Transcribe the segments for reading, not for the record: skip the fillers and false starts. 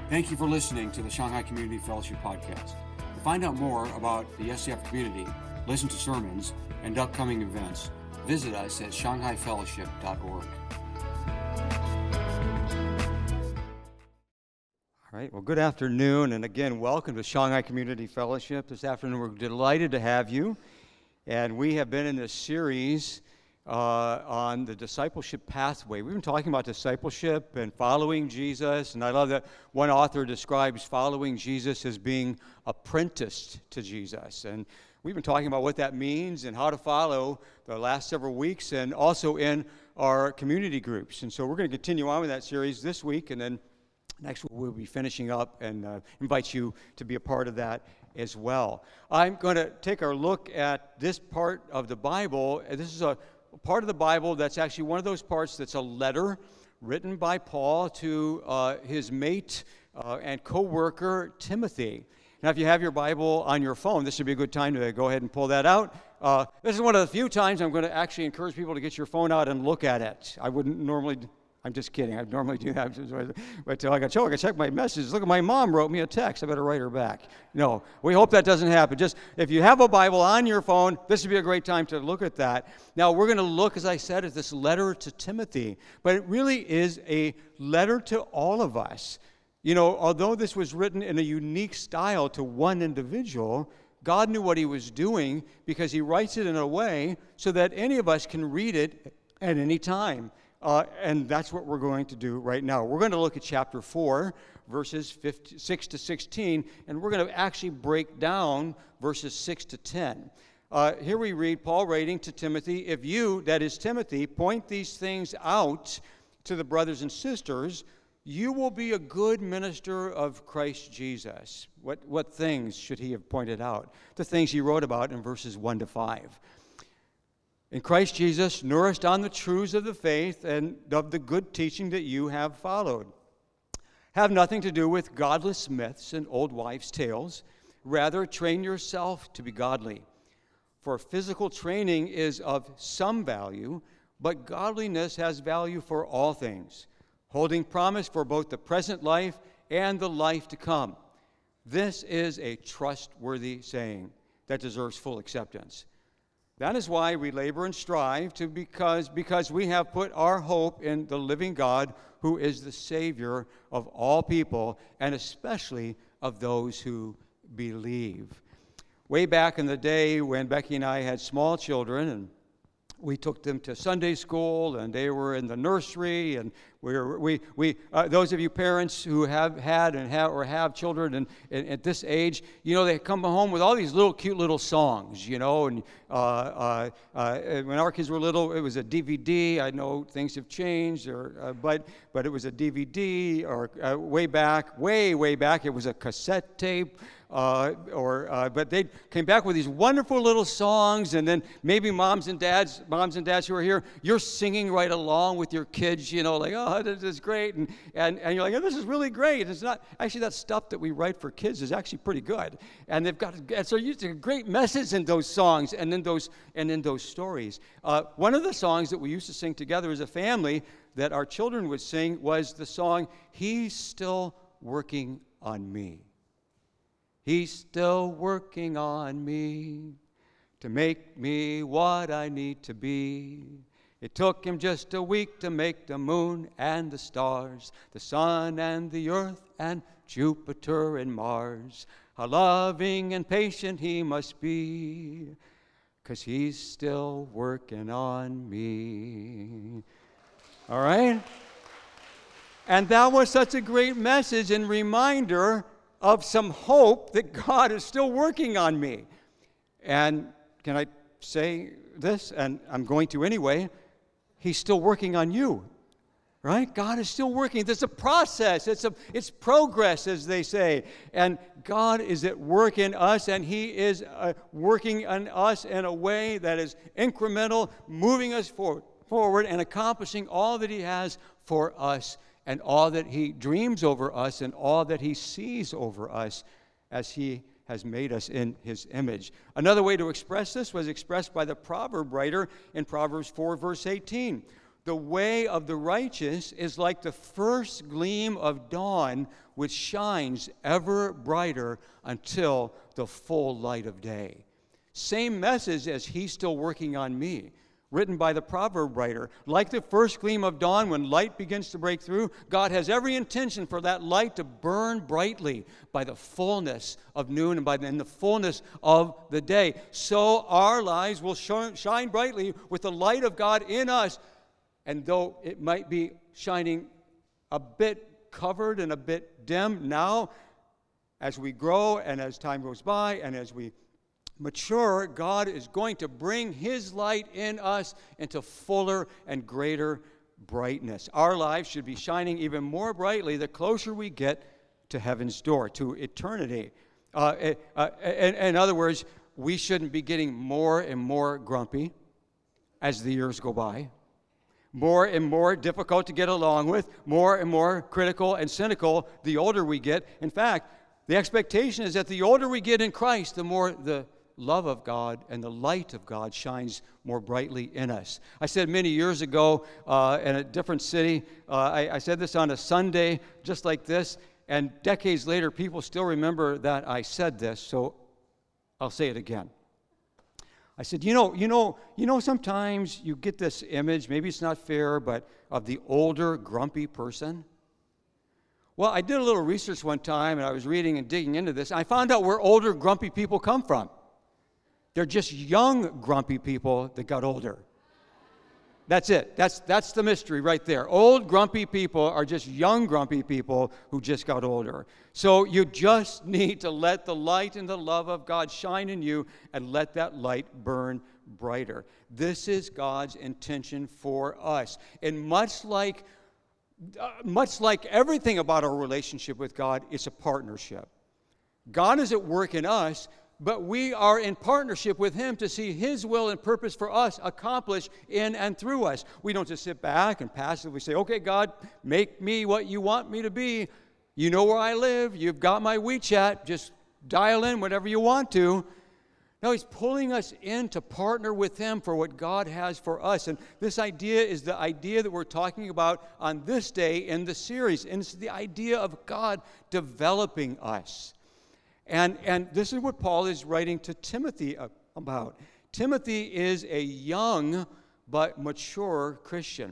Thank you for listening to the Shanghai Community Fellowship Podcast. To find out more about the SCF community, listen to sermons, and upcoming events, visit us at shanghaifellowship.org. All right, well, good afternoon, and again, welcome to Shanghai Community Fellowship. This afternoon, we're delighted to have you, and we have been in this series on the discipleship pathway. We've been talking about discipleship and following Jesus, and I love that one author describes following Jesus as being apprenticed to Jesus, and we've been talking about what that means and how to follow the last several weeks, and also in our community groups. And so we're going to continue on with that series this week, and then next week we'll be finishing up and invite you to be a part of that as well. I'm going to take our look at this part of the Bible. This is a part of the Bible that's actually one of those parts that's a letter written by Paul to his mate and co-worker Timothy. Now, if you have your Bible on your phone, this would be a good time to go ahead and pull that out. This is one of the few times I'm going to actually encourage people to get your phone out and look at it. I wouldn't normally... I'm just kidding. I normally do that. But I got to check my messages. Look, my mom wrote me a text. I better write her back. No, we hope that doesn't happen. Just if you have a Bible on your phone, this would be a great time to look at that. Now, we're going to look, as I said, at this letter to Timothy. But it really is a letter to all of us. You know, although this was written in a unique style to one individual, God knew what he was doing because he writes it in a way so that any of us can read it at any time. And that's what we're going to do right now. We're going to look at chapter 4, verses 6 to 16, and we're going to actually break down verses 6 to 10. Here we read, Paul writing to Timothy, "If you," that is Timothy, "point these things out to the brothers and sisters, you will be a good minister of Christ Jesus." What things should he have pointed out? The things he wrote about in verses 1 to 5. "In Christ Jesus, nourished on the truths of the faith and of the good teaching that you have followed. Have nothing to do with godless myths and old wives' tales. Rather, train yourself to be godly. For physical training is of some value, but godliness has value for all things, holding promise for both the present life and the life to come. This is a trustworthy saying that deserves full acceptance. That is why we labor and strive because we have put our hope in the living God, who is the Savior of all people, and especially of those who believe." Way back in the day when Becky and I had small children, and we took them to Sunday school, and they were in the nursery, and those of you parents who have had and have children and at this age, you know, they come home with all these little cute little songs, you know, and when our kids were little, it was a DVD. I know things have changed, but it was a DVD, or way back, it was a cassette tape. But they came back with these wonderful little songs, and then maybe moms and dads who are here, you're singing right along with your kids, you know, like, oh, this is great, and you're like, oh, this is really great. It's not actually, that stuff that we write for kids is actually pretty good, and so using a great message in those songs and in those stories. One of the songs that we used to sing together as a family that our children would sing was the song, "He's Still Working on Me." He's still working on me to make me what I need to be. It took him just a week to make the moon and the stars, the sun and the earth and Jupiter and Mars. How loving and patient he must be, 'cause he's still working on me. All right? And that was such a great message and reminder of some hope that God is still working on me. And can I say this? And I'm going to anyway. He's still working on you, right? God is still working. There's a process. It's progress, as they say. And God is at work in us, and he is working on us in a way that is incremental, moving us forward and accomplishing all that he has for us, and all that he dreams over us, and all that he sees over us as he has made us in his image. Another way to express this was expressed by the proverb writer in Proverbs 4, verse 18. The way of the righteous is like the first gleam of dawn, which shines ever brighter until the full light of day. Same message as He's still working on me, written by the proverb writer. Like the first gleam of dawn, when light begins to break through, God has every intention for that light to burn brightly by the fullness of noon and in the fullness of the day. So our lives will shine brightly with the light of God in us. And though it might be shining a bit covered and a bit dim now, as we grow and as time goes by and as we mature, God is going to bring His light in us into fuller and greater brightness. Our lives should be shining even more brightly the closer we get to heaven's door, to eternity. In other words, we shouldn't be getting more and more grumpy as the years go by, more and more difficult to get along with, more and more critical and cynical the older we get. In fact, the expectation is that the older we get in Christ, the more the love of God and the light of God shines more brightly in us. I said many years ago in a different city, I said this on a Sunday just like this, and decades later people still remember that I said this, so I'll say it again. I said, you know, sometimes you get this image, maybe it's not fair, but of the older, grumpy person. Well, I did a little research one time, and I was reading and digging into this, and I found out where older, grumpy people come from. They're just young, grumpy people that got older. That's it. That's the mystery right there. Old, grumpy people are just young, grumpy people who just got older. So you just need to let the light and the love of God shine in you and let that light burn brighter. This is God's intention for us. And much like everything about our relationship with God, it's a partnership. God is at work in us, but we are in partnership with Him to see His will and purpose for us accomplished in and through us. We don't just sit back and passively say, okay, God, make me what you want me to be. You know where I live. You've got my WeChat. Just dial in whatever you want to. No, He's pulling us in to partner with Him for what God has for us. And this idea is the idea that we're talking about on this day in the series. And it's the idea of God developing us. And this is what Paul is writing to Timothy about. Timothy is a young but mature Christian.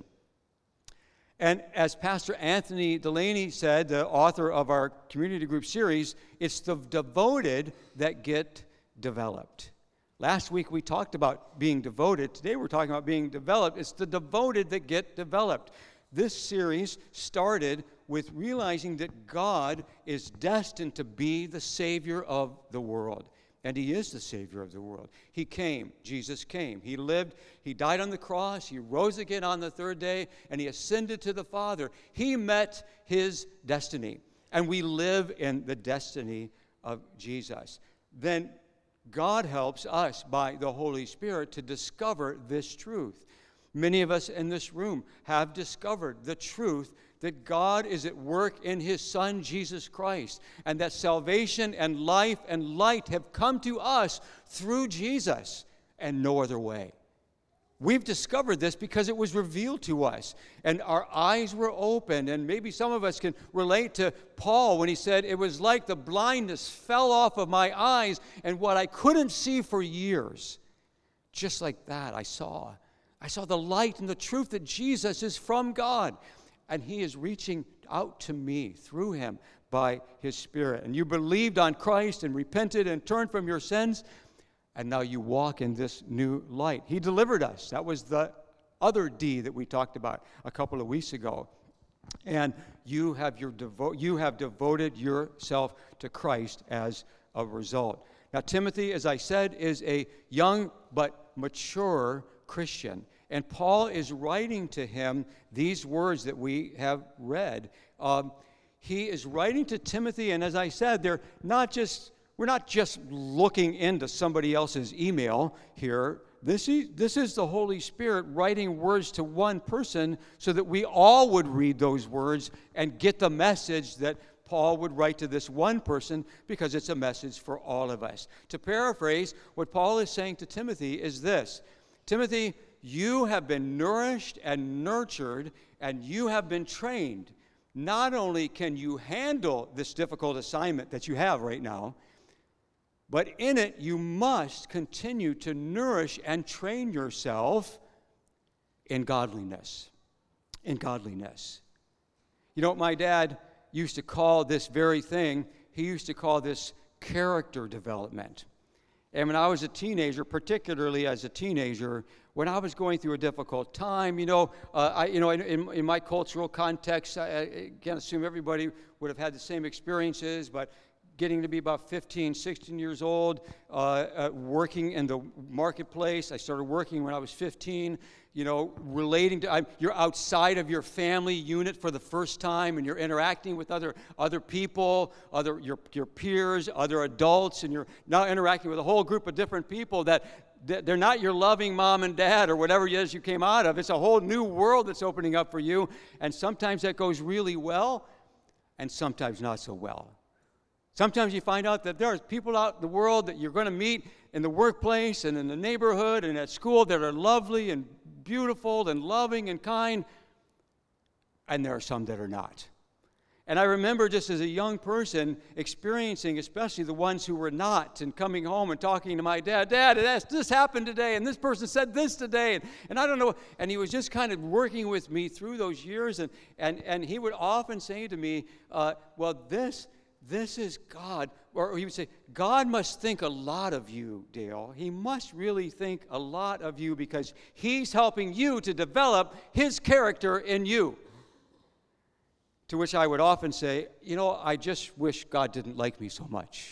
And as Pastor Anthony Delaney said, the author of our community group series, it's the devoted that get developed. Last week we talked about being devoted. Today we're talking about being developed. It's the devoted that get developed. This series started with realizing that God is destined to be the Savior of the world. And He is the Savior of the world. He came. Jesus came. He lived. He died on the cross. He rose again on the third day. And He ascended to the Father. He met His destiny. And we live in the destiny of Jesus. Then God helps us by the Holy Spirit to discover this truth. Many of us in this room have discovered the truth that God is at work in His Son, Jesus Christ, and that salvation and life and light have come to us through Jesus and no other way. We've discovered this because it was revealed to us, and our eyes were opened, and maybe some of us can relate to Paul when he said, it was like the blindness fell off of my eyes, and what I couldn't see for years, just like that, I saw the light and the truth that Jesus is from God. And He is reaching out to me through Him by His Spirit. And you believed on Christ and repented and turned from your sins. And now you walk in this new light. He delivered us. That was the other D that we talked about a couple of weeks ago. And you have devoted yourself to Christ as a result. Now, Timothy, as I said, is a young but mature Christian. And Paul is writing to him these words that we have read. He is writing to Timothy, and as I said, we're not just looking into somebody else's email here. This is the Holy Spirit writing words to one person so that we all would read those words and get the message that Paul would write to this one person, because it's a message for all of us. To paraphrase, what Paul is saying to Timothy is this: Timothy, you have been nourished and nurtured, and you have been trained. Not only can you handle this difficult assignment that you have right now, but in it you must continue to nourish and train yourself in godliness. In godliness. You know, my dad used to call this very thing, he used to call this character development. And when I was a teenager, particularly as a teenager, when I was going through a difficult time, in my cultural context, I can't assume everybody would have had the same experiences, but getting to be about 15, 16 years old, working in the marketplace. I started working when I was 15, relating to, you're outside of your family unit for the first time, and you're interacting with other people, your peers, other adults, and you're now interacting with a whole group of different people that they're not your loving mom and dad or whatever it is you came out of. It's a whole new world that's opening up for you, and sometimes that goes really well, and sometimes not so well. Sometimes you find out that there's people out in the world that you're going to meet in the workplace and in the neighborhood and at school that are lovely and beautiful and loving and kind, and there are some that are not. And I remember just as a young person experiencing, especially the ones who were not, and coming home and talking to my dad, this happened today, and this person said this today, and I don't know, and he was just kind of working with me through those years, and he would often say to me, this is God, or he would say, God must think a lot of you, Dale. He must really think a lot of you because he's helping you to develop his character in you. To which I would often say, I just wish God didn't like me so much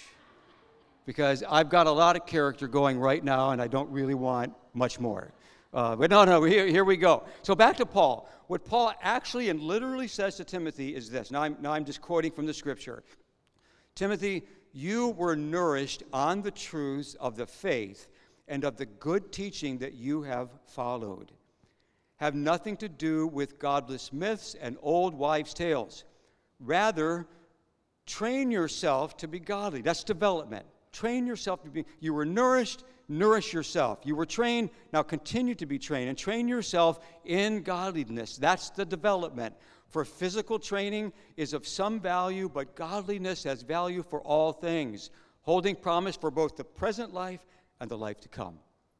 because I've got a lot of character going right now and I don't really want much more. But no, here we go. So back to Paul. What Paul actually and literally says to Timothy is this. Now I'm just quoting from the scripture. Timothy, you were nourished on the truths of the faith and of the good teaching that you have followed. Have nothing to do with godless myths and old wives' tales. Rather, train yourself to be godly. That's development. Train yourself to be. You were nourished, nourish yourself. You were trained, now continue to be trained, and train yourself in godliness. That's the development. For physical training is of some value, but godliness has value for all things, holding promise for both the present life and the life to come.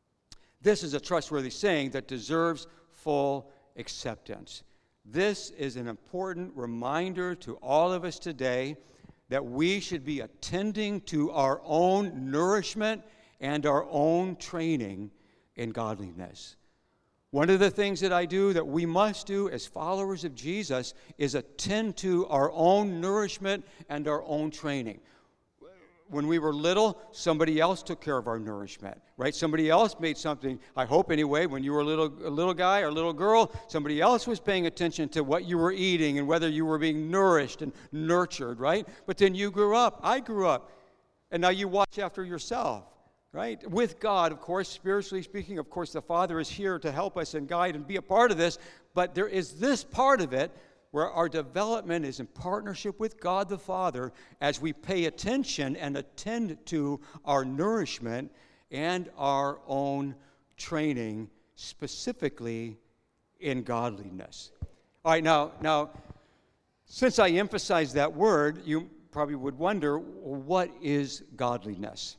This is a trustworthy saying that deserves full acceptance. This is an important reminder to all of us today that we should be attending to our own nourishment and our own training in godliness. One of the things that I do that we must do as followers of Jesus is attend to our own nourishment and our own training. When we were little, somebody else took care of our nourishment, right? Somebody else made something, I hope anyway, when you were a little guy or little girl, somebody else was paying attention to what you were eating and whether you were being nourished and nurtured, right? But then you grew up, I grew up, and now you watch after yourself. Right? With God, of course, spiritually speaking, of course, the Father is here to help us and guide and be a part of this, but there is this part of it where our development is in partnership with God the Father as we pay attention and attend to our nourishment and our own training, specifically in godliness. All right, now, since I emphasize that word, you probably would wonder, what is godliness?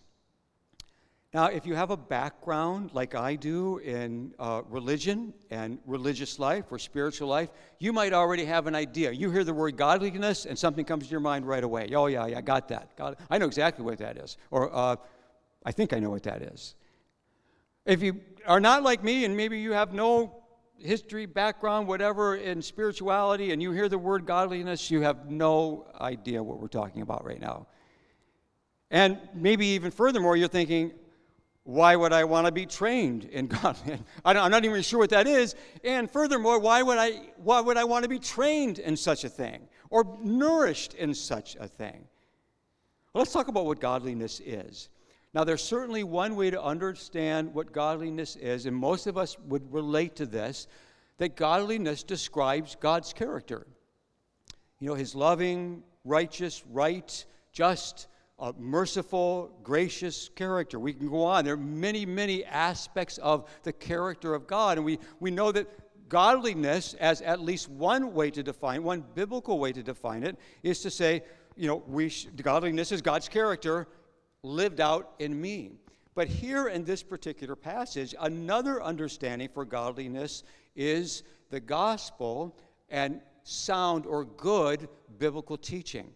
Now, if you have a background like I do in religion and religious life or spiritual life, you might already have an idea. You hear the word godliness and something comes to your mind right away. Oh, yeah, I got that. I know exactly what that is. Or I think I know what that is. If you are not like me and maybe you have no history, background, whatever in spirituality, and you hear the word godliness, you have no idea what we're talking about right now. And maybe even furthermore, you're thinking, why would I want to be trained in God? I'm not even sure what that is. And furthermore, why would I want to be trained in such a thing or nourished in such a thing? Well, let's talk about what godliness is. Now, there's certainly one way to understand what godliness is, and most of us would relate to this, that godliness describes God's character. His loving, righteous, right, just, a merciful, gracious character. We can go on. There are many, many aspects of the character of God. And we know that godliness, as at least one way to define, one biblical way to define it, is to say, godliness is God's character lived out in me. But here in this particular passage, another understanding for godliness is the gospel and sound or good biblical teaching.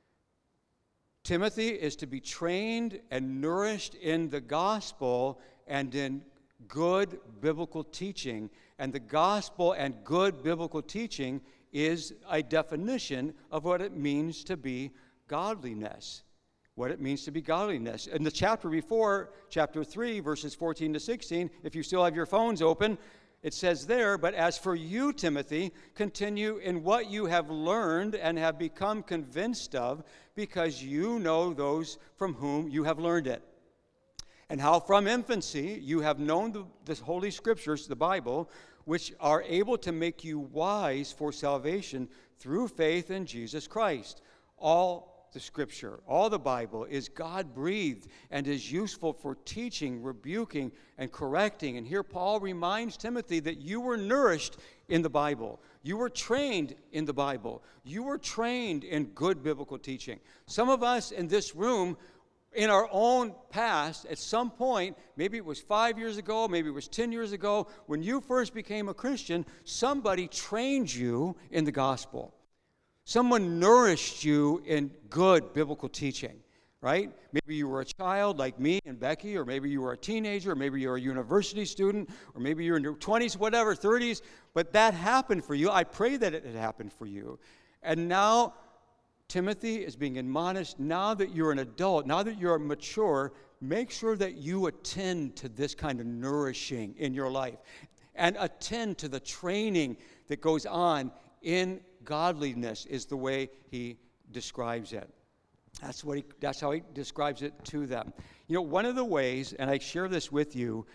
Timothy is to be trained and nourished in the gospel and in good biblical teaching. And the gospel and good biblical teaching is a definition of what it means to be godliness. What it means to be godliness. In the chapter before, chapter 3, verses 14 to 16, if you still have your phones open, it says there, "But as for you, Timothy, continue in what you have learned and have become convinced of, because you know those from whom you have learned it. And how from infancy you have known the Holy Scriptures, the Bible, which are able to make you wise for salvation through faith in Jesus Christ." All the Scripture, all the Bible is God-breathed and is useful for teaching, rebuking, and correcting. And here Paul reminds Timothy that you were nourished in the Bible. You were trained in the Bible. You were trained in good biblical teaching. Some of us in this room, in our own past, at some point, maybe it was 5 years ago, maybe it was 10 years ago, when you first became a Christian, somebody trained you in the gospel. Someone nourished you in good biblical teaching, right? Maybe you were a child like me and Becky, or maybe you were a teenager, or maybe you're a university student, or maybe you're in your 20s, whatever, 30s, but that happened for you. I pray that it had happened for you. And now Timothy is being admonished, now that you're an adult, now that you're mature, make sure that you attend to this kind of nourishing in your life and attend to the training that goes on in godliness, is the way he describes it. That's how he describes it to them. One of the ways, and I share this with you,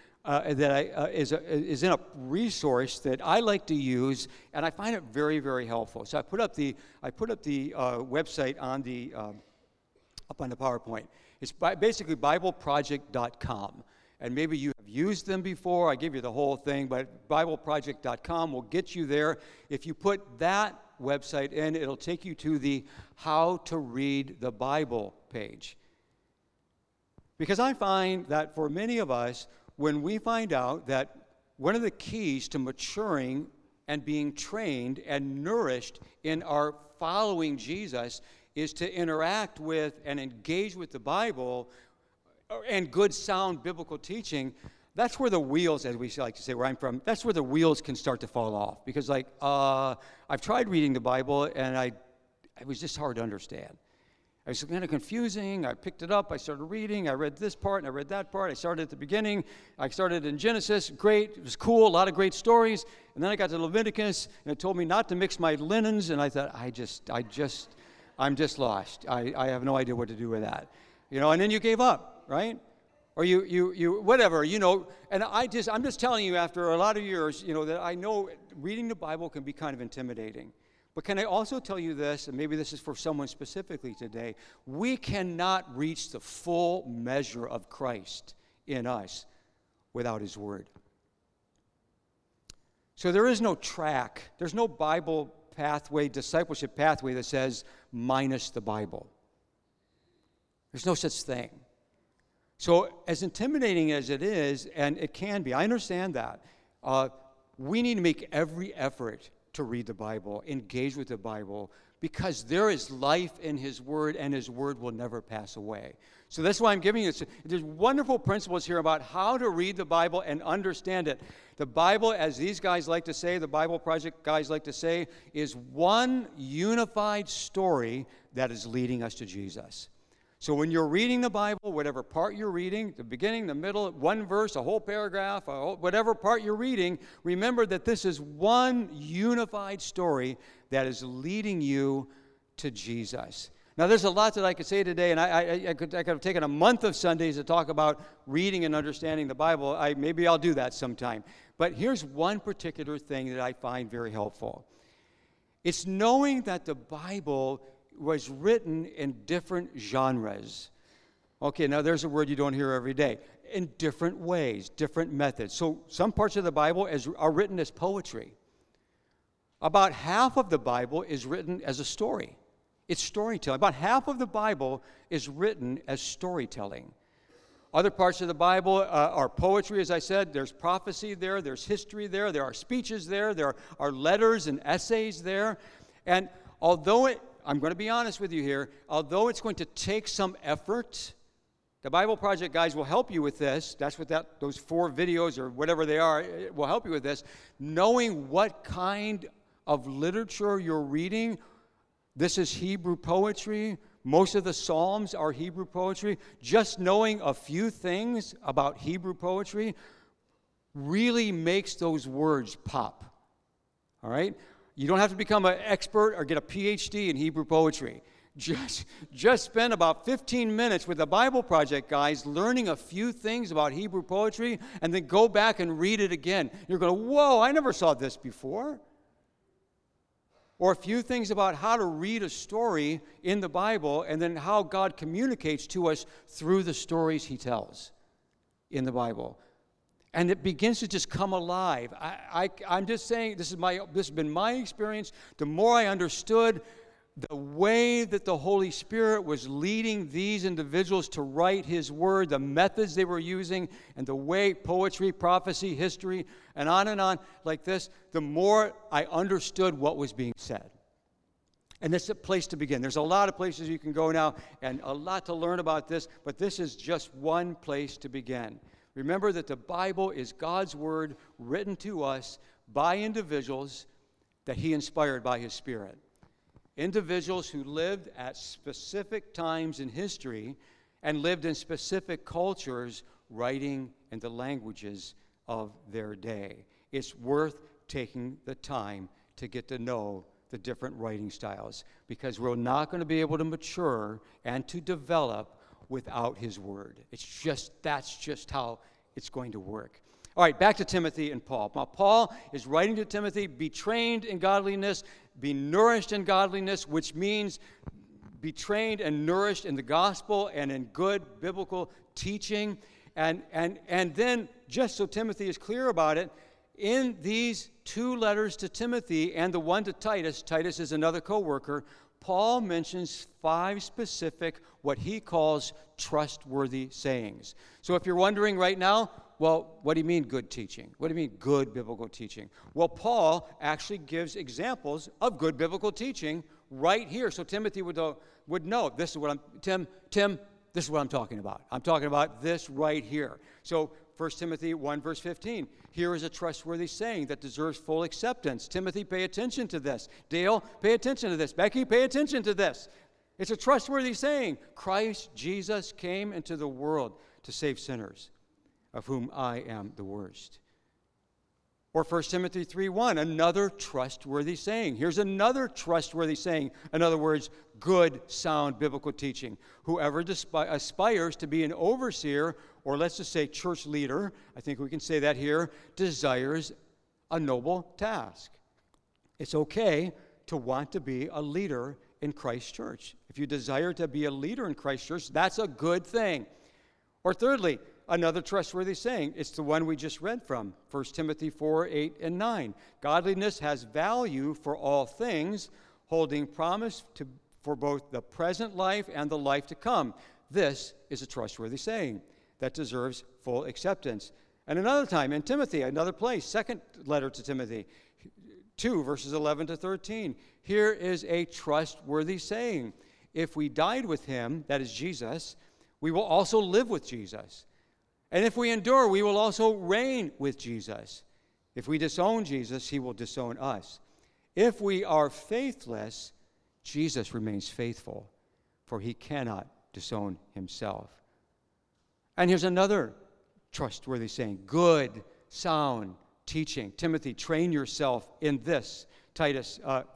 is in a resource that I like to use, and I find it very, very helpful. So I put up the website on the up on the PowerPoint. It's basically BibleProject.com. And maybe you have used them before. I give you the whole thing, but BibleProject.com will get you there. If you put that website in, it'll take you to the How to Read the Bible page. Because I find that for many of us, when we find out that one of the keys to maturing and being trained and nourished in our following Jesus is to interact with and engage with the Bible and good, sound biblical teaching, that's where the wheels, as we like to say where I'm from, that's where the wheels can start to fall off. Because, I've tried reading the Bible, and it was just hard to understand. It was kind of confusing. I picked it up. I started reading. I read this part, and I read that part. I started at the beginning. I started in Genesis. Great. It was cool. A lot of great stories. And then I got to Leviticus, and it told me not to mix my linens, and I thought, I'm just lost. I have no idea what to do with that. And then you gave up. Right? Or you whatever, and I'm just telling you after a lot of years, that I know reading the Bible can be kind of intimidating. But can I also tell you this, and maybe this is for someone specifically today, we cannot reach the full measure of Christ in us without His Word. So there is no track, there's no Bible pathway, discipleship pathway that says minus the Bible. There's no such thing. So as intimidating as it is, and it can be, I understand that, we need to make every effort to read the Bible, engage with the Bible, because there is life in His Word, and His Word will never pass away. So that's why I'm giving you this. There's wonderful principles here about how to read the Bible and understand it. The Bible, as these guys like to say, the Bible Project guys like to say, is one unified story that is leading us to Jesus. So when you're reading the Bible, whatever part you're reading, the beginning, the middle, one verse, a whole paragraph, whatever part you're reading, remember that this is one unified story that is leading you to Jesus. Now, there's a lot that I could say today, and I could have taken a month of Sundays to talk about reading and understanding the Bible. Maybe I'll do that sometime. But here's one particular thing that I find very helpful. It's knowing that the Bible was written in different genres. Okay, now there's a word you don't hear every day. In different ways, different methods. So some parts of the Bible are written as poetry. About half of the Bible is written as a story. It's storytelling. About half of the Bible is written as storytelling. Other parts of the Bible are poetry, as I said. There's prophecy there. There's history there. There are speeches there. There are letters and essays there. And although I'm going to be honest with you here, although it's going to take some effort, the Bible Project guys will help you with this. That's what those 4 videos or whatever they are will help you with this. Knowing what kind of literature you're reading. This is Hebrew poetry. Most of the Psalms are Hebrew poetry. Just knowing a few things about Hebrew poetry really makes those words pop. All right? You don't have to become an expert or get a PhD in Hebrew poetry. Just spend about 15 minutes with the Bible Project guys learning a few things about Hebrew poetry and then go back and read it again. You're going, whoa, I never saw this before. Or a few things about how to read a story in the Bible and then how God communicates to us through the stories he tells in the Bible. And it begins to just come alive. I'm just saying, this has been my experience. The more I understood the way that the Holy Spirit was leading these individuals to write his word, the methods they were using, and the way poetry, prophecy, history, and on like this, the more I understood what was being said. And it's a place to begin. There's a lot of places you can go now and a lot to learn about this, but this is just one place to begin. Remember that the Bible is God's word written to us by individuals that he inspired by his Spirit. Individuals who lived at specific times in history and lived in specific cultures, writing in the languages of their day. It's worth taking the time to get to know the different writing styles, because we're not going to be able to mature and to develop without his word. That's just how it's going to work. All right, back to Timothy and Paul. Now, Paul is writing to Timothy, be trained in godliness, be nourished in godliness, which means be trained and nourished in the gospel and in good biblical teaching. And then, just so Timothy is clear about it, in these 2 letters to Timothy and the one to Titus, Titus is another co-worker, Paul mentions 5 specific, what he calls trustworthy sayings. So if you're wondering right now, well, what do you mean good teaching? What do you mean good biblical teaching? Well, Paul actually gives examples of good biblical teaching right here. So Timothy would know, this is what Tim, this is what I'm talking about. I'm talking about this right here. So 1 Timothy 1, verse 15. Here is a trustworthy saying that deserves full acceptance. Timothy, pay attention to this. Dale, pay attention to this. Becky, pay attention to this. It's a trustworthy saying. Christ Jesus came into the world to save sinners, of whom I am the worst. Or 1 Timothy 3:1, another trustworthy saying. Here's another trustworthy saying. In other words, good, sound biblical teaching. Whoever aspires to be an overseer, or let's just say church leader, I think we can say that here, desires a noble task. It's okay to want to be a leader in Christ's church. If you desire to be a leader in Christ's church, that's a good thing. Or thirdly, another trustworthy saying, it's the one we just read from, 1 Timothy 4, 8, and 9. Godliness has value for all things, holding promise for both the present life and the life to come. This is a trustworthy saying that deserves full acceptance. And another time in Timothy, another place, second letter to Timothy, 2, verses 11 to 13. Here is a trustworthy saying. If we died with him, that is Jesus, we will also live with Jesus. And if we endure, we will also reign with Jesus. If we disown Jesus, he will disown us. If we are faithless, Jesus remains faithful, for he cannot disown himself. And here's another trustworthy saying, good, sound teaching. Timothy, train yourself in this. Titus,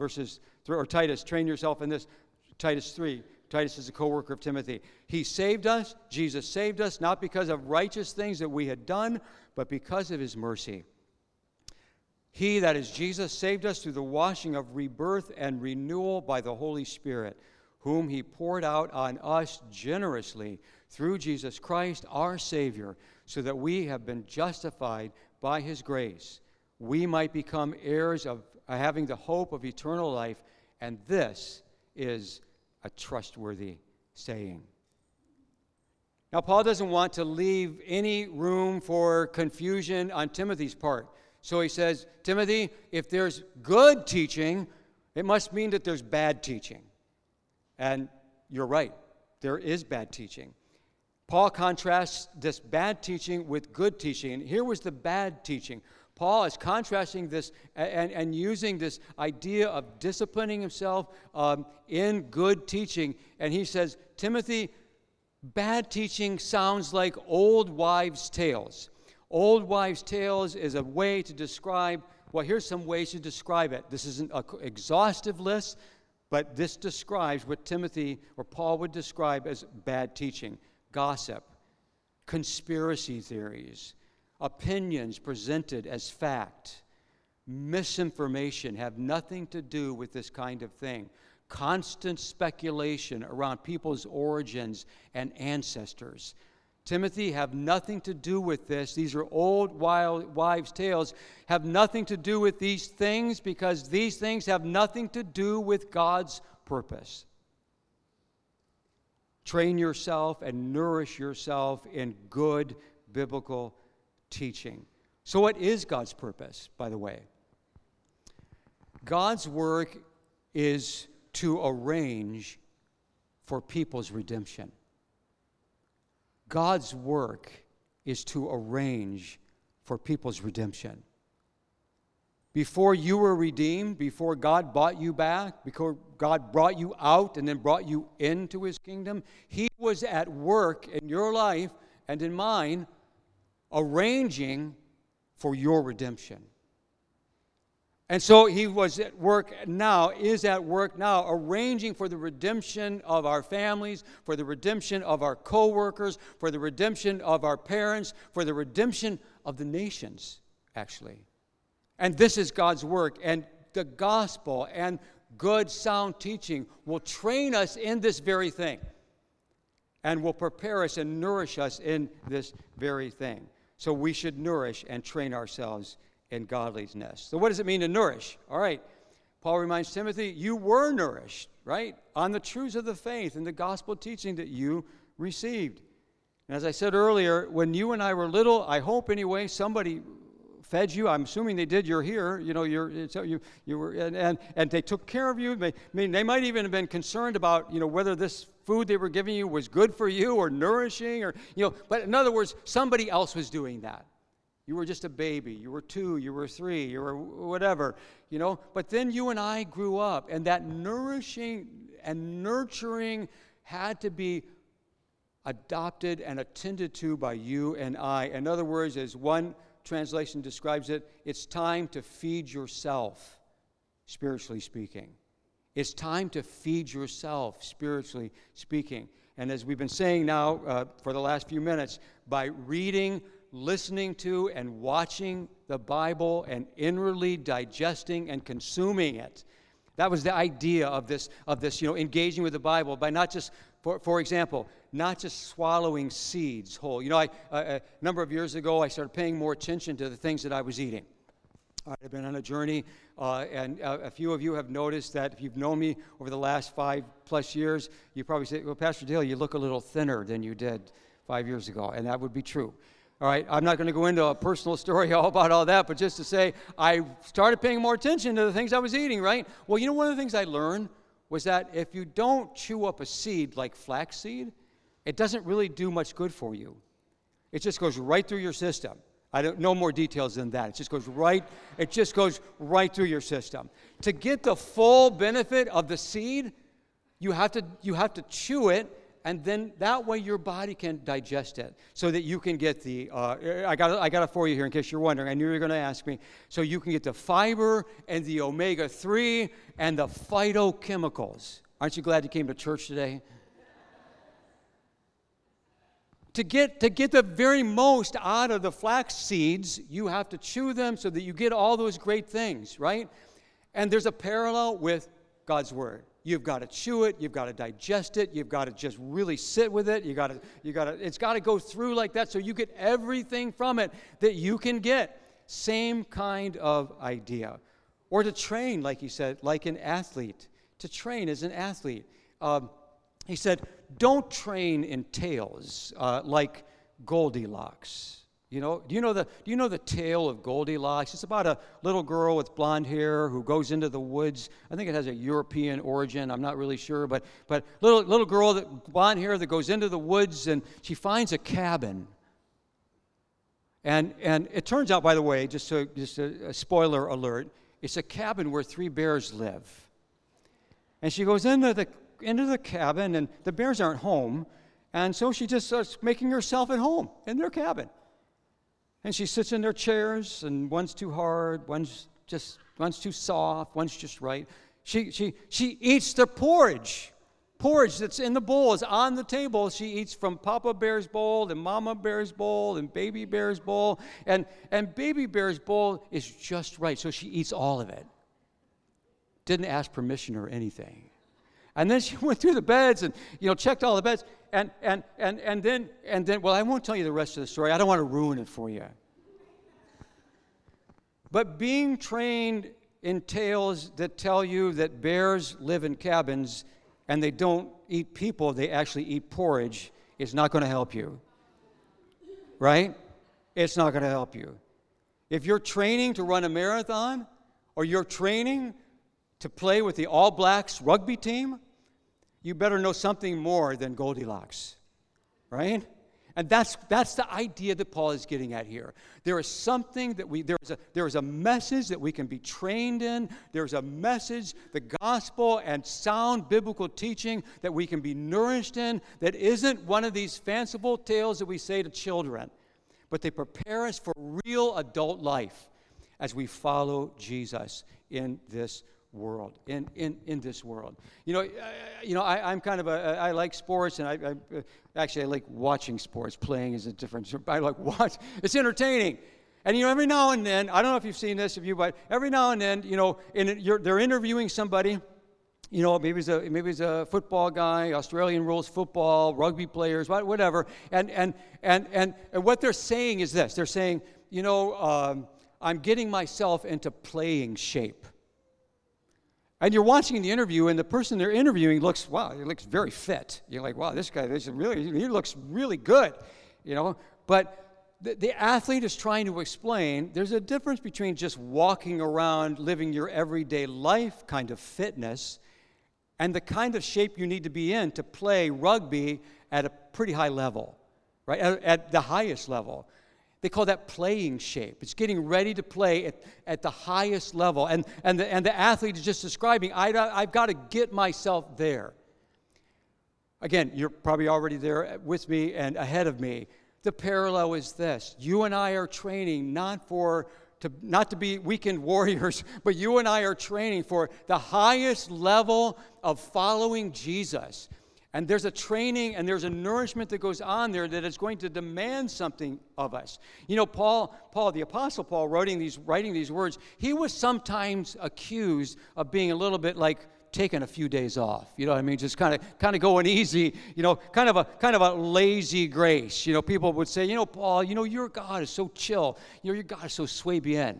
train yourself in this. Titus 3. Titus is a co-worker of Timothy. He saved us, Jesus saved us, not because of righteous things that we had done, but because of his mercy. He, that is Jesus, saved us through the washing of rebirth and renewal by the Holy Spirit, whom he poured out on us generously through Jesus Christ, our Savior, so that we have been justified by his grace. We might become heirs of having the hope of eternal life, and this is a trustworthy saying. Now, Paul doesn't want to leave any room for confusion on Timothy's part. So he says, Timothy, if there's good teaching, it must mean that there's bad teaching. And you're right, there is bad teaching. Paul contrasts this bad teaching with good teaching. And here was the bad teaching. Paul is contrasting this and using this idea of disciplining himself in good teaching. And he says, Timothy, bad teaching sounds like old wives' tales. Old wives' tales is a way to describe, well, here's some ways to describe it. This isn't an exhaustive list, but this describes what Timothy or Paul would describe as bad teaching. Gossip, conspiracy theories, opinions presented as fact, misinformation have nothing to do with this kind of thing. Constant speculation around people's origins and ancestors. Timothy, have nothing to do with this. These are old wives' tales. Have nothing to do with these things because these things have nothing to do with God's purpose. Train yourself and nourish yourself in good biblical teaching. So what is God's purpose, by the way? God's work is to arrange for people's redemption. God's work is to arrange for people's redemption. Before you were redeemed, before God bought you back, before God brought you out and then brought you into his kingdom, he was at work in your life and in mine, arranging for your redemption. And so he was at work now, is at work now, arranging for the redemption of our families, for the redemption of our co-workers, for the redemption of our parents, for the redemption of the nations, actually. And this is God's work, and the gospel and good sound teaching will train us in this very thing and will prepare us and nourish us in this very thing. So we should nourish and train ourselves in godliness. So what does it mean to nourish? All right, Paul reminds Timothy, you were nourished, right, on the truths of the faith and the gospel teaching that you received. And as I said earlier, when you and I were little, I hope anyway, somebody fed you. I'm assuming they did. You're here. You know, you were, and they took care of you. They might even have been concerned about, whether this food they were giving you was good for you or nourishing, or But in other words, somebody else was doing that. You were just a baby. You were 2. You were 3. You were whatever. But then you and I grew up, and that nourishing and nurturing had to be adopted and attended to by you and I. In other words, as one translation describes it, it's time to feed yourself, spiritually speaking. It's time to feed yourself, spiritually speaking. And as we've been saying now for the last few minutes, by reading, listening to, and watching the Bible and inwardly digesting and consuming it. That was the idea of this, engaging with the Bible by not just, for example, not just swallowing seeds whole. A number of years ago, I started paying more attention to the things that I was eating. I've been on a journey, and a few of you have noticed that if you've known me over the last 5+ years, you probably say, well, Pastor Dale, you look a little thinner than you did 5 years ago, and that would be true. All right, I'm not going to go into a personal story all about all that, but just to say I started paying more attention to the things I was eating, right? Well, one of the things I learned was that if you don't chew up a seed like flaxseed, it doesn't really do much good for you. It just goes right through your system. I don't know more details than that. It just goes right through your system. To get the full benefit of the seed, you have to chew it, and then that way your body can digest it, so that you can get the. I got it for you here in case you're wondering. I knew you were going to ask me. So you can get the fiber and the omega-3 and the phytochemicals. Aren't you glad you came to church today? To get the very most out of the flax seeds, you have to chew them so that you get all those great things, right? And there's a parallel with God's Word. You've got to chew it. You've got to digest it. You've got to just really sit with it. It's got to go through like that so you get everything from it that you can get. Same kind of idea. Or to train, like he said, like an athlete. To train as an athlete. He said, don't train in tales like Goldilocks. You know, do you know the tale of Goldilocks? It's about a little girl with blonde hair who goes into the woods. I think it has a European origin. I'm not really sure, but little girl that blonde hair that goes into the woods and she finds a cabin. And it turns out, by the way, just a spoiler alert, it's a cabin where 3 bears live. And she goes into the cabin, and the bears aren't home, and so she just starts making herself at home in their cabin. And she sits in their chairs, and one's too hard, one's too soft, one's just right. She eats the porridge that's in the bowl is on the table. She eats from Papa Bear's bowl and Mama Bear's bowl and Baby Bear's bowl, and Baby Bear's bowl is just right, so she eats all of it. Didn't ask permission or anything. And then she went through the beds and checked all the beds. And then, well, I won't tell you the rest of the story. I don't want to ruin it for you. But being trained in tales that tell you that bears live in cabins and they don't eat people, they actually eat porridge, is not going to help you. Right? It's not going to help you. If you're training to run a marathon or you're training to play with the All Blacks rugby team, you better know something more than Goldilocks, right? And that's the idea that Paul is getting at here. There is something that there is a message that we can be trained in. There's a message, the gospel and sound biblical teaching that we can be nourished in that isn't one of these fanciful tales that we say to children, but they prepare us for real adult life as we follow Jesus in this world, in this world. I'm kind of I like sports, and I like watching sports. Playing is a different. I like watch. It's entertaining, and every now and then, I don't know if you've seen this, but every now and then, they're interviewing somebody. Maybe it's a football guy, Australian rules football, rugby players, whatever, and what they're saying is this. They're saying, I'm getting myself into playing shape. And you're watching the interview, and the person they're interviewing looks very fit. You're like, wow, this guy, he looks really good, But the athlete is trying to explain there's a difference between just walking around, living your everyday life kind of fitness, and the kind of shape you need to be in to play rugby at a pretty high level, right? At the highest level. They call that playing shape. It's getting ready to play at the highest level. And the athlete is just describing, I've got to get myself there. Again, you're probably already there with me and ahead of me. The parallel is this. You and I are training not to be weekend warriors, but you and I are training for the highest level of following Jesus. And there's a training and there's a nourishment that goes on there that is going to demand something of us. Paul, the Apostle Paul, writing these words, he was sometimes accused of being a little bit like taking a few days off. You know what I mean? Just kind of going easy. Kind of a lazy grace. People would say, Paul, your God is so chill. Your God is so sui bien.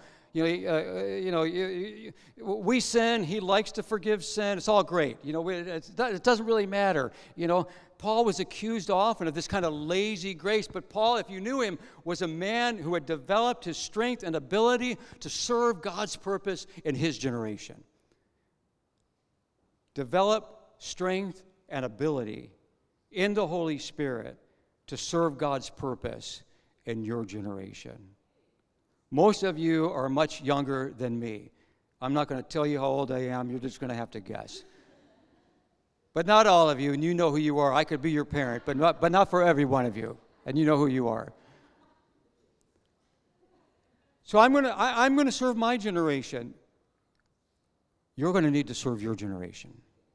We sin. He likes to forgive sin. It's all great. It doesn't really matter. Paul was accused often of this kind of lazy grace, but Paul, if you knew him, was a man who had developed his strength and ability to serve God's purpose in his generation. Develop strength and ability in the Holy Spirit to serve God's purpose in your generation. Most of you are much younger than me. I'm not going to tell you how old I am. You're just going to have to guess. But not all of you, and you know who you are. I could be your parent, but not for every one of you, and you know who you are. So I'm going to serve my generation. You're going to need to serve your generation.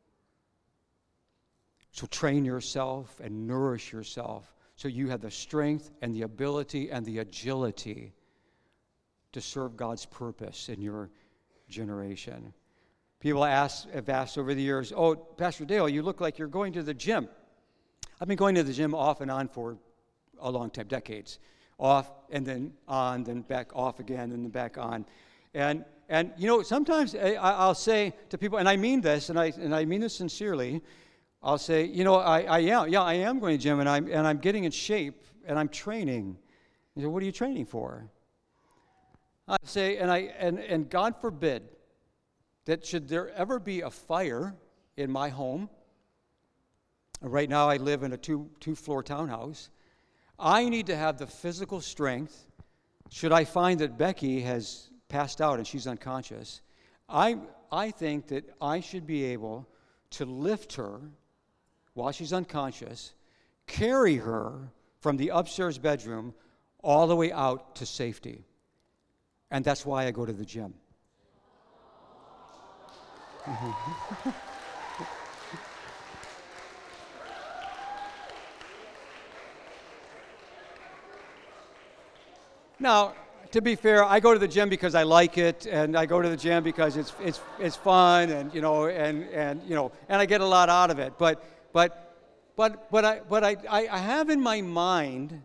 So train yourself and nourish yourself so you have the strength and the ability and the agility to serve God's purpose in your generation. People have asked over the years, "Oh, Pastor Dale, you look like you're going to the gym." I've been going to the gym off and on for a long time, decades. Off and then on, then back off again, and then back on. And sometimes I'll say to people, and I mean this, and I mean this sincerely, I'll say, I am going to the gym, and I'm getting in shape, and I'm training. You say, what are you training for? I say, and God forbid that should there ever be a fire in my home. Right now I live in a two-floor townhouse. I need to have the physical strength. Should I find that Becky has passed out and she's unconscious, I think that I should be able to lift her while she's unconscious, carry her from the upstairs bedroom all the way out to safety. And that's why I go to the gym. Now, to be fair, I go to the gym because I like it, and I go to the gym because it's fun, and I get a lot out of it. But I have in my mind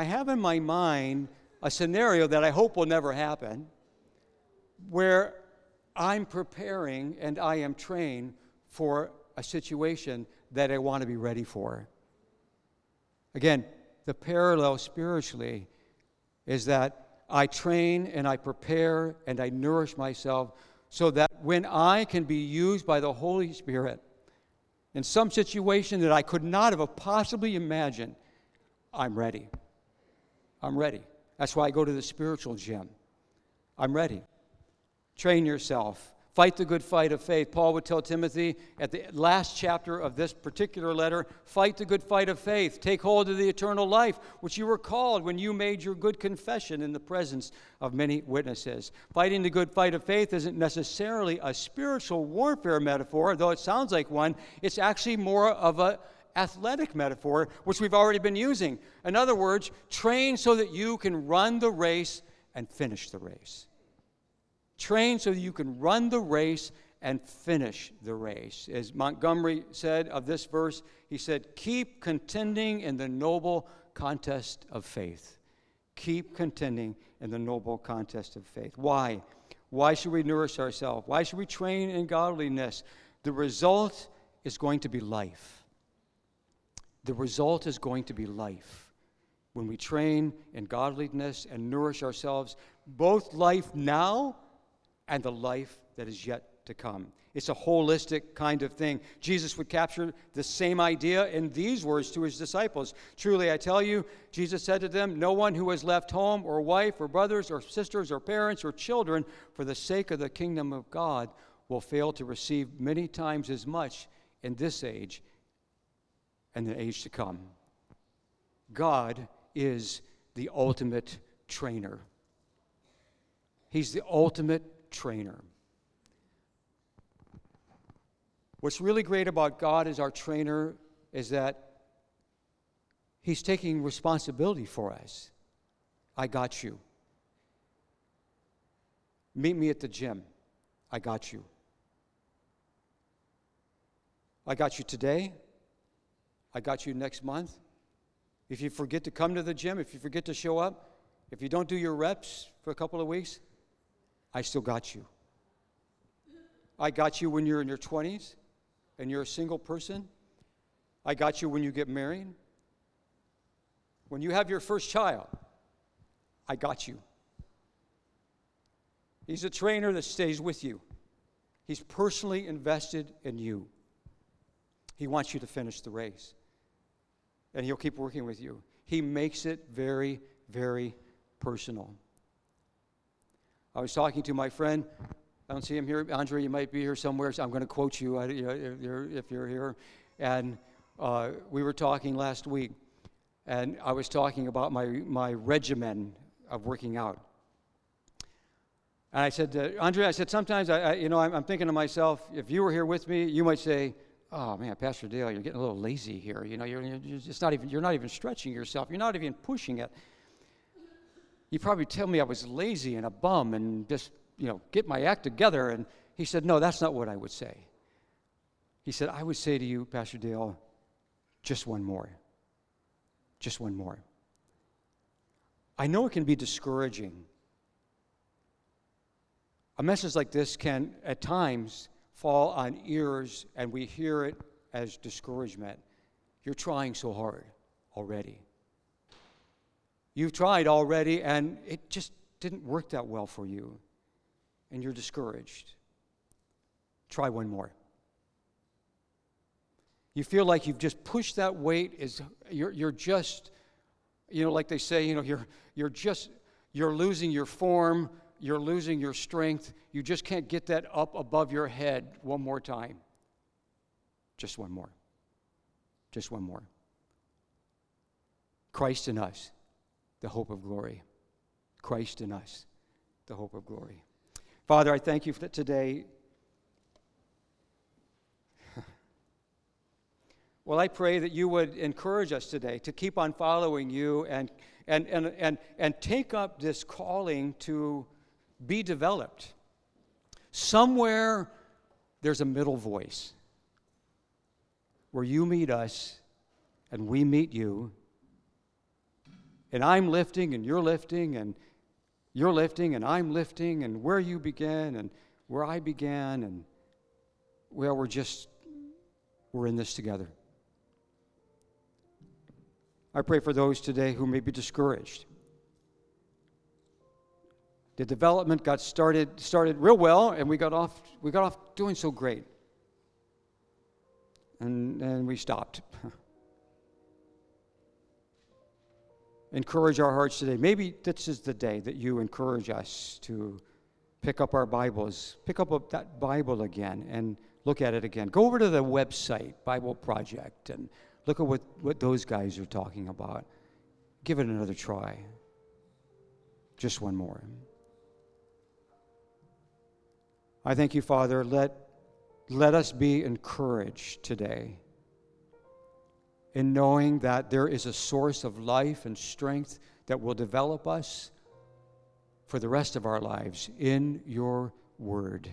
a scenario that I hope will never happen, where I'm preparing and I am trained for a situation that I want to be ready for. Again, the parallel spiritually is that I train and I prepare and I nourish myself so that when I can be used by the Holy Spirit in some situation that I could not have possibly imagined, I'm ready. I'm ready. That's why I go to the spiritual gym. I'm ready. Train yourself. Fight the good fight of faith. Paul would tell Timothy at the last chapter of this particular letter, fight the good fight of faith. Take hold of the eternal life, which you were called when you made your good confession in the presence of many witnesses. Fighting the good fight of faith isn't necessarily a spiritual warfare metaphor, though it sounds like one. It's actually more of an athletic metaphor, which we've already been using. In other words, train so that you can run the race and finish the race. Train so that you can run the race and finish the race. As Montgomery said of this verse, he said, keep contending in the noble contest of faith. Keep contending in the noble contest of faith. Why? Why should we nourish ourselves? Why should we train in godliness? The result is going to be life. The result is going to be life. When we train in godliness and nourish ourselves, both life now and the life that is yet to come. It's a holistic kind of thing. Jesus would capture the same idea in these words to his disciples. Truly, I tell you, Jesus said to them, no one who has left home or wife or brothers or sisters or parents or children for the sake of the kingdom of God will fail to receive many times as much in this age and the age to come. God is the ultimate trainer. He's the ultimate trainer. What's really great about God as our trainer is that he's taking responsibility for us. I got you. Meet me at the gym. I got you. I got you today. I got you next month. If you forget to come to the gym, if you forget to show up, if you don't do your reps for a couple of weeks, I still got you. I got you when you're in your 20s and you're a single person. I got you when you get married. When you have your first child, I got you. He's a trainer that stays with you. He's personally invested in you. He wants you to finish the race. And he'll keep working with you. He makes it very, very personal. I was talking to my friend. I don't see him here. Andre, you might be here somewhere, so I'm going to quote you if you're here. And we were talking last week, and I was talking about my regimen of working out. And I said to Andre, sometimes I'm thinking to myself, if you were here with me, you might say, oh man, Pastor Dale, you're getting a little lazy here. You're not even stretching yourself. You're not even pushing it. You probably tell me I was lazy and a bum and just, get my act together. And He said, no, that's not what I would say. He said, I would say to you, Pastor Dale, just one more. Just one more. I know it can be discouraging. A message like this can, at times, fall on ears, and we hear it as discouragement. You're trying so hard already. You've tried already, and it just didn't work that well for you, and you're discouraged. Try one more. You feel like you've just pushed that weight. You're just, like they say, you're losing your form. You're losing your strength. You just can't get that up above your head one more time. Just one more. Just one more. Christ in us, the hope of glory. Christ in us, the hope of glory. Father, I thank you for that today. Well, I pray that you would encourage us today to keep on following you and take up this calling to be developed. Somewhere there's a middle voice where you meet us and we meet you, and I'm lifting and you're lifting and you're lifting and I'm lifting, and where you began and where I began, and well, we're in this together. I pray for those today who may be discouraged. The development got started real well, and we got off doing so great. And we stopped. Encourage our hearts today. Maybe this is the day that you encourage us to pick up our Bibles, pick up that Bible again and look at it again. Go over to the website, Bible Project, and look at what those guys are talking about. Give it another try. Just one more. I thank you, Father. Let us be encouraged today in knowing that there is a source of life and strength that will develop us for the rest of our lives in your word.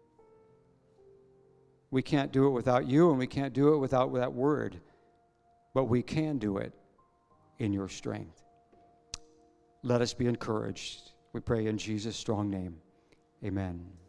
We can't do it without you, and we can't do it without that word, but we can do it in your strength. Let us be encouraged. We pray in Jesus' strong name. Amen.